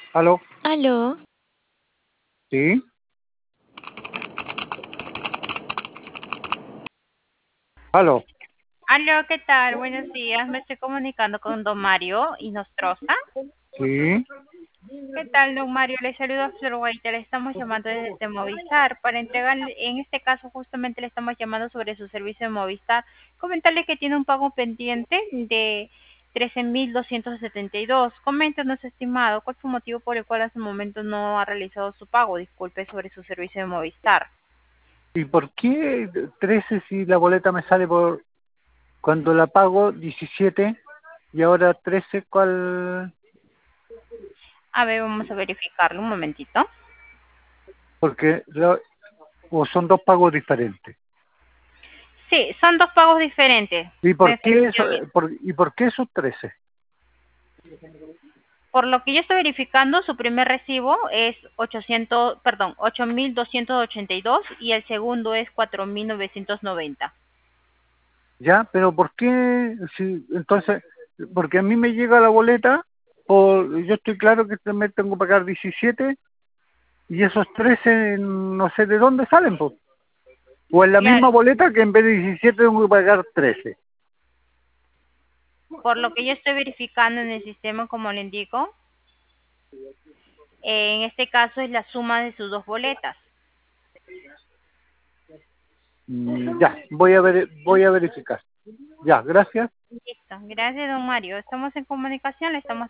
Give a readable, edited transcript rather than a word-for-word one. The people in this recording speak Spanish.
¿Aló? Aló, ¿Sí? ¿Aló? Aló, ¿qué tal? Buenos días. Me estoy comunicando con don Mario Inostroza. ¿Sí? ¿Qué tal, don Mario? Le saludo a Flor Guaita. Le estamos llamando desde Movistar para entregarle, en este caso justamente le estamos llamando sobre su servicio de Movistar. Comentarle que tiene un pago pendiente de 13.272. Coméntenos, estimado, ¿cuál fue el motivo por el cual hasta el momento no ha realizado su pago? Disculpe, sobre su servicio de Movistar. ¿Y por qué 13 si la boleta me sale por cuando la pago 17 y ahora 13? ¿Cuál? A ver, vamos a verificarlo un momentito. Porque o son dos pagos diferentes. Sí, son dos pagos diferentes. ¿Y por qué eso, Efectivamente. y por qué esos 13? Por lo que yo estoy verificando, su primer recibo es 8.282 y el segundo es 4.990. ¿Ya? Pero ¿por qué? Si, entonces, porque a mí me llega la boleta, yo estoy claro que me tengo que pagar 17 y esos 13 no sé de dónde salen, pues. O en la Claro, misma boleta que en vez de 17 tengo que pagar 13. por lo que yo estoy verificando en el sistema, como le indico, en este caso es la suma de sus dos boletas. Ya, voy a verificar. Ya, gracias. Listo. Gracias, don Mario. Estamos en comunicación, le estamos